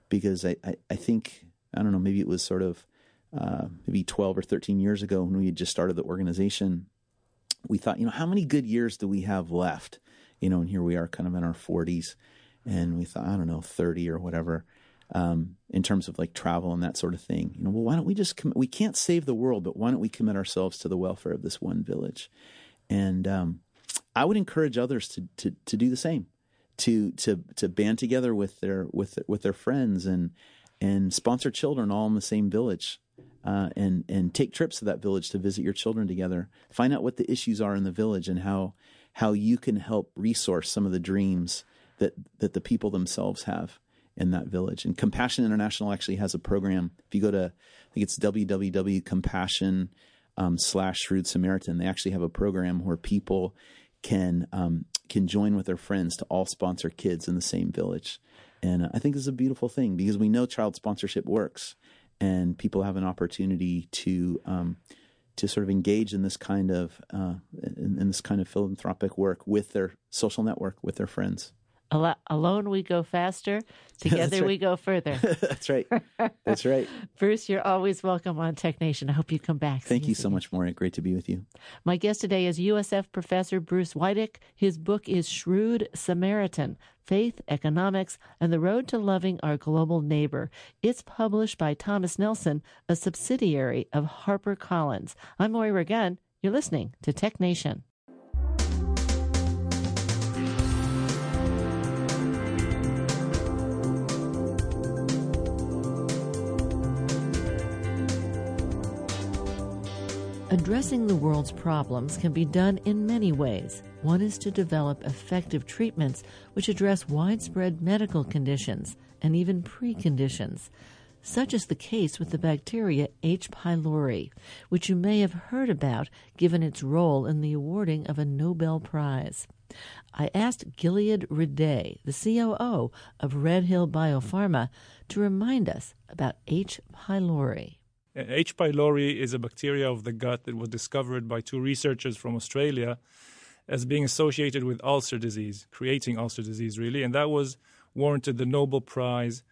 Speaker 4: I think, I don't know, maybe it was sort of maybe 12 or 13 years ago when we had just started the organization, we thought, how many good years do we have left? And here we are kind of in our 40s, and we thought, I don't know, 30 or whatever, in terms of like travel and that sort of thing. Well, why don't we just we can't save the world, but why don't we commit ourselves to the welfare of this one village? And I would encourage others to do the same, to band together with their friends and sponsor children all in the same village. And take trips to that village to visit your children together. Find out what the issues are in the village and how you can help resource some of the dreams that the people themselves have in that village. And Compassion International actually has a program. If you go to, I think it's www.compassion /Shrewd Samaritan, they actually have a program where people can join with their friends to all sponsor kids in the same village. And I think this is a beautiful thing because we know child sponsorship works. And people have an opportunity to sort of engage in this kind of philanthropic work with their social network, with their friends.
Speaker 1: Alone we go faster. Together we go further.
Speaker 4: That's right. That's right.
Speaker 1: Bruce, you're always welcome on Tech Nation. I hope you come back.
Speaker 4: Thank you so much, Maureen. Great to be with you.
Speaker 1: My guest today is USF Professor Bruce Widick. His book is Shrewd Samaritan: Faith, Economics, and the Road to Loving Our Global Neighbor. It's published by Thomas Nelson, a subsidiary of HarperCollins. I'm Moira Gunn. You're listening to Tech Nation. Addressing the world's problems can be done in many ways. One is to develop effective treatments which address widespread medical conditions and even preconditions. Such is the case with the bacteria H. pylori, which you may have heard about given its role in the awarding of a Nobel Prize. I asked Gilead Raday, the COO of Red Hill Biopharma, to remind us about H. pylori.
Speaker 5: H. pylori is a bacteria of the gut that was discovered by two researchers from Australia as being associated with ulcer disease, creating ulcer disease, really. And that was warranted the Nobel Prize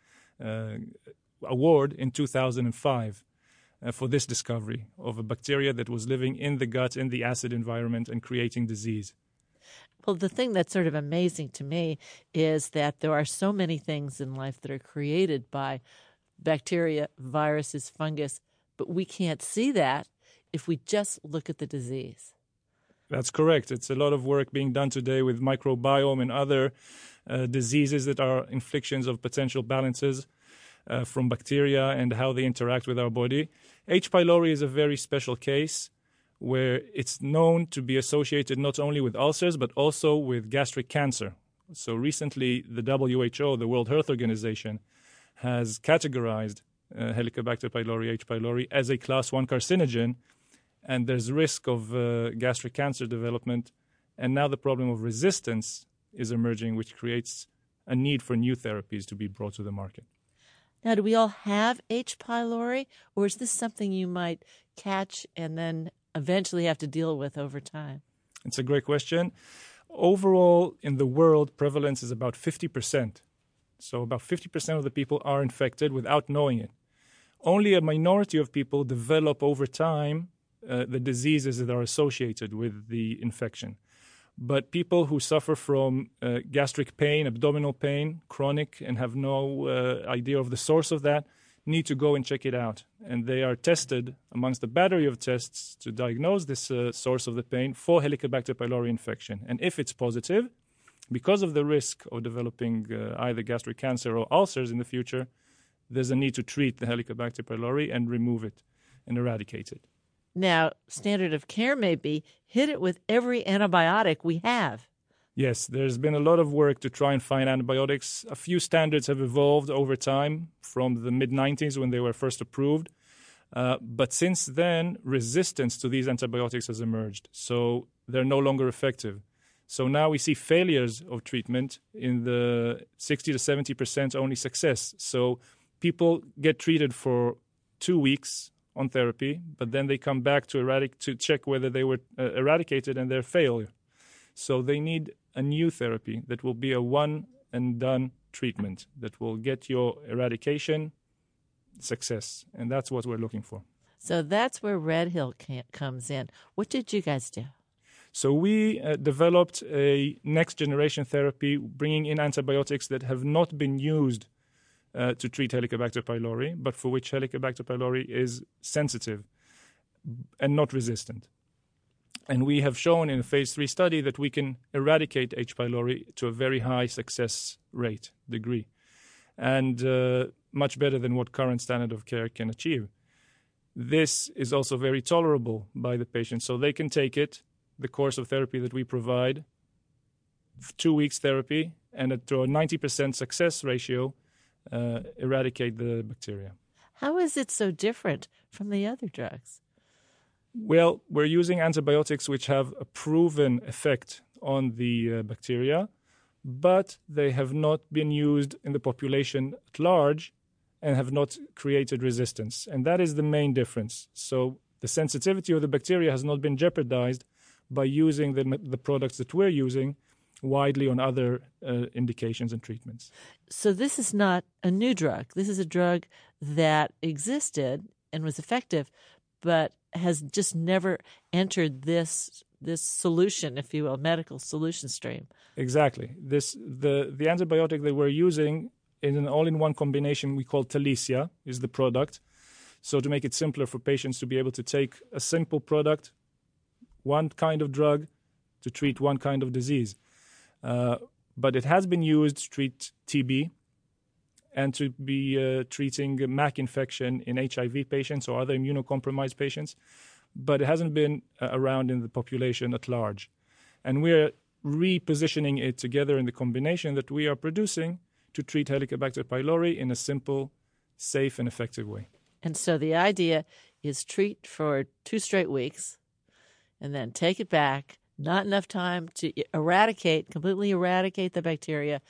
Speaker 5: award in 2005 for this discovery of a bacteria that was living in the gut, in the acid environment, and creating disease.
Speaker 1: Well, the thing that's sort of amazing to me is that there are so many things in life that are created by bacteria, viruses, fungus, but we can't see that if we just look at the disease.
Speaker 5: That's correct. It's a lot of work being done today with microbiome and other diseases that are inflictions of potential balances from bacteria and how they interact with our body. H. pylori is a very special case where it's known to be associated not only with ulcers but also with gastric cancer. So recently, the WHO, the World Health Organization, has categorized Helicobacter pylori, H. pylori, as a class 1 carcinogen, and there's risk of gastric cancer development. And now the problem of resistance is emerging, which creates a need for new therapies to be brought to the market.
Speaker 1: Now, do we all have H. pylori, or is this something you might catch and then eventually have to deal with over time?
Speaker 5: It's a great question. Overall, in the world, prevalence is about 50%. So about 50% of the people are infected without knowing it. Only a minority of people develop over time the diseases that are associated with the infection. But people who suffer from gastric pain, abdominal pain, chronic, and have no idea of the source of that, need to go and check it out. And they are tested amongst a battery of tests to diagnose this source of the pain for Helicobacter pylori infection. And if it's positive, because of the risk of developing either gastric cancer or ulcers in the future, there's a need to treat the Helicobacter pylori and remove it and eradicate it.
Speaker 1: Now, standard of care may be hit it with every antibiotic we have.
Speaker 5: Yes, there's been a lot of work to try and find antibiotics. A few standards have evolved over time from the mid-90s when they were first approved. But since then, resistance to these antibiotics has emerged. So they're no longer effective. So now we see failures of treatment in the 60 to 70% only success. So people get treated for 2 weeks on therapy, but then they come back to check whether they were eradicated and they're failure. So they need a new therapy that will be a one-and-done treatment that will get your eradication success. And that's what we're looking for.
Speaker 1: So that's where RedHill comes in. What did you guys do?
Speaker 5: So we developed a next-generation therapy, bringing in antibiotics that have not been used to treat Helicobacter pylori, but for which Helicobacter pylori is sensitive and not resistant. And we have shown in a phase 3 study that we can eradicate H. pylori to a very high success rate degree, and much better than what current standard of care can achieve. This is also very tolerable by the patient, so they can take it, the course of therapy that we provide, 2 weeks therapy, and to a 90% success ratio, eradicate the bacteria.
Speaker 1: How is it so different from the other drugs?
Speaker 5: Well, we're using antibiotics which have a proven effect on the bacteria, but they have not been used in the population at large and have not created resistance. And that is the main difference. So the sensitivity of the bacteria has not been jeopardized by using the products that we're using widely on other indications and treatments.
Speaker 1: So this is not a new drug. This is a drug that existed and was effective, but has just never entered this solution, if you will, medical solution stream.
Speaker 5: Exactly. The antibiotic that we're using in an all-in-one combination we call Talicia is the product. So to make it simpler for patients to be able to take a simple product, one kind of drug to treat one kind of disease. But it has been used to treat TB and to be treating MAC infection in HIV patients or other immunocompromised patients, but it hasn't been around in the population at large. And we're repositioning it together in the combination that we are producing to treat Helicobacter pylori in a simple, safe, and effective way.
Speaker 1: And so the idea is treat for 2 straight weeks and then take it back. Not enough time to completely eradicate the bacteria.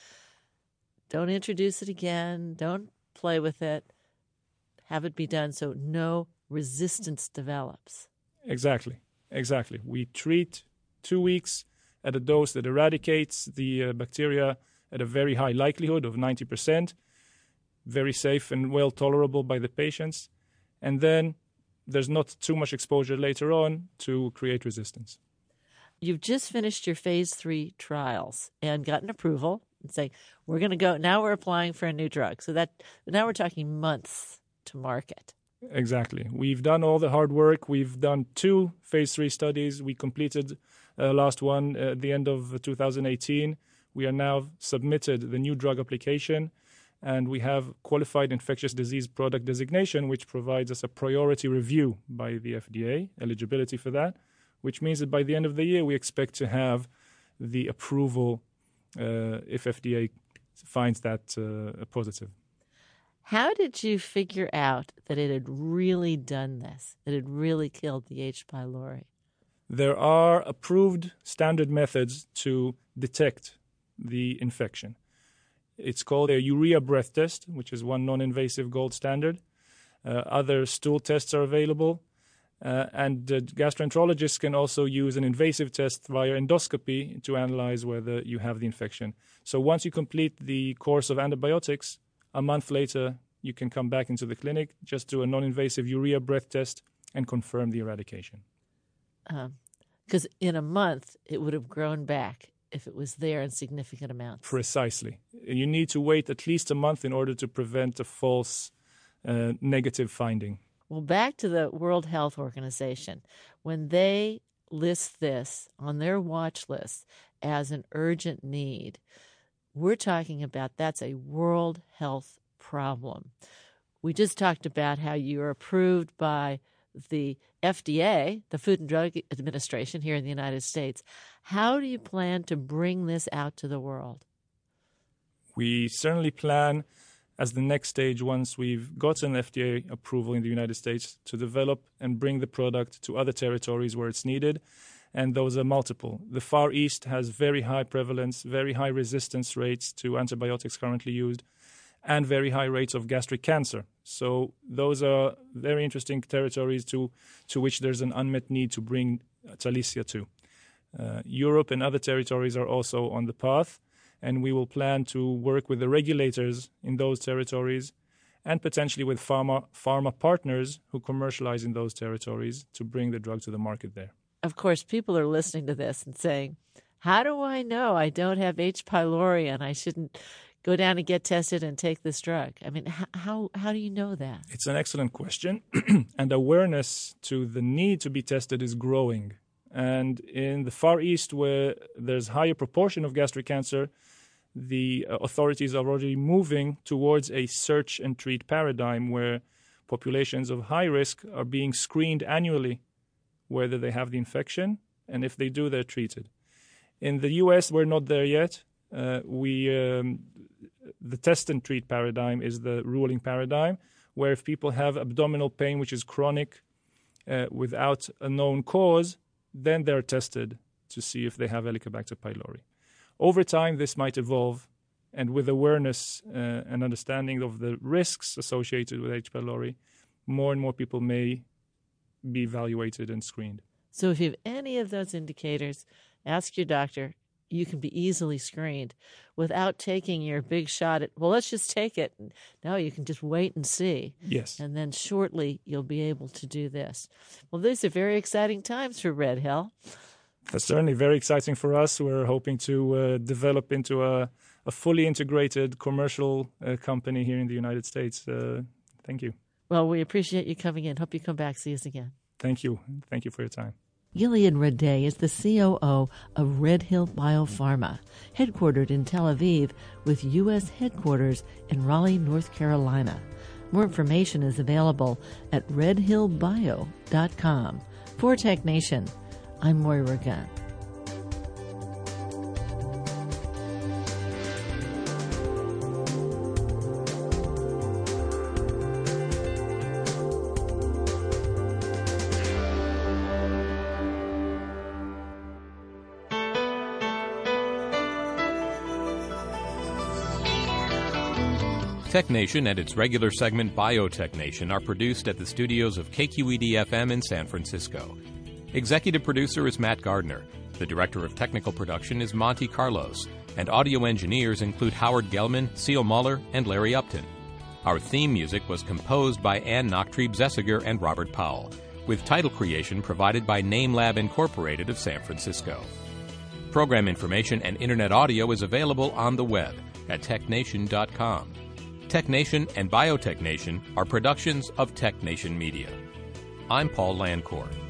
Speaker 1: Don't introduce it again. Don't play with it. Have it be done so no resistance develops.
Speaker 5: Exactly. We treat 2 weeks at a dose that eradicates the bacteria at a very high likelihood of 90%, very safe and well tolerable by the patients. And then there's not too much exposure later on to create resistance.
Speaker 1: You've just finished your phase 3 trials and gotten approval and saying, we're going to go, now we're applying for a new drug. So that now we're talking months to market.
Speaker 5: Exactly. We've done all the hard work. We've done 2 phase 3 studies. We completed last one at the end of 2018. We are now submitted the new drug application, and we have qualified infectious disease product designation, which provides us a priority review by the FDA, eligibility for that, which means that by the end of the year, we expect to have the approval if FDA finds that positive.
Speaker 1: How did you figure out that it had really done this, that it really killed the H. pylori?
Speaker 5: There are approved standard methods to detect the infection. It's called a urea breath test, which is one non-invasive gold standard. Other stool tests are available. And gastroenterologists can also use an invasive test via endoscopy to analyze whether you have the infection. So once you complete the course of antibiotics, a month later, you can come back into the clinic, just do a non-invasive urea breath test, and confirm the eradication.
Speaker 1: Because in a month, it would have grown back if it was there in significant amounts.
Speaker 5: Precisely. You need to wait at least a month in order to prevent a false negative finding.
Speaker 1: Well, back to the World Health Organization. When they list this on their watch list as an urgent need, we're talking about that's a world health problem. We just talked about how you're approved by the FDA, the Food and Drug Administration here in the United States. How do you plan to bring this out to the world?
Speaker 5: We certainly plan, as the next stage, once we've gotten FDA approval in the United States, to develop and bring the product to other territories where it's needed, and those are multiple. The Far East has very high prevalence, very high resistance rates to antibiotics currently used, and very high rates of gastric cancer. So those are very interesting territories to which there's an unmet need to bring Talicia to. Europe and other territories are also on the path, and we will plan to work with the regulators in those territories and potentially with pharma partners who commercialize in those territories to bring the drug to the market there.
Speaker 1: Of course, people are listening to this and saying, how do I know I don't have H. pylori and I shouldn't go down and get tested and take this drug? I mean, how do you know that?
Speaker 5: It's an excellent question. And awareness to the need to be tested is growing. And in the Far East, where there's higher proportion of gastric cancer, the authorities are already moving towards a search and treat paradigm where populations of high risk are being screened annually whether they have the infection, and if they do, they're treated. In the U.S., we're not there yet. The test and treat paradigm is the ruling paradigm, where if people have abdominal pain, which is chronic, without a known cause, then they're tested to see if they have Helicobacter pylori. Over time, this might evolve, and with awareness and understanding of the risks associated with H. pylori, more and more people may be evaluated and screened.
Speaker 1: So if you have any of those indicators, ask your doctor. You can be easily screened without taking your big shot at, well, let's just take it. No, you can just wait and see.
Speaker 5: Yes.
Speaker 1: And then shortly you'll be able to do this. Well, these are very exciting times for RedHill.
Speaker 5: That's certainly very exciting for us. We're hoping to develop into a fully integrated commercial company here in the United States. Thank you.
Speaker 1: Well, we appreciate you coming in. Hope you come back. See us again.
Speaker 5: Thank you. Thank you for your time.
Speaker 1: Gilead Raday is the COO of RedHill Biopharma, headquartered in Tel Aviv with U.S. headquarters in Raleigh, North Carolina. More information is available at redhillbio.com. For Tech Nation, I'm Moira Gunn.
Speaker 2: Tech Nation and its regular segment Biotech Nation are produced at the studios of KQED-FM in San Francisco. Executive producer is Matt Gardner. The director of technical production is Monty Carlos. And audio engineers include Howard Gelman, Seal Muller, and Larry Upton. Our theme music was composed by Ann Nachtrieb-Zessiger and Robert Powell, with title creation provided by NameLab Incorporated of San Francisco. Program information and internet audio is available on the web at technation.com. Tech Nation and Biotech Nation are productions of Tech Nation Media. I'm Paul Landcourt.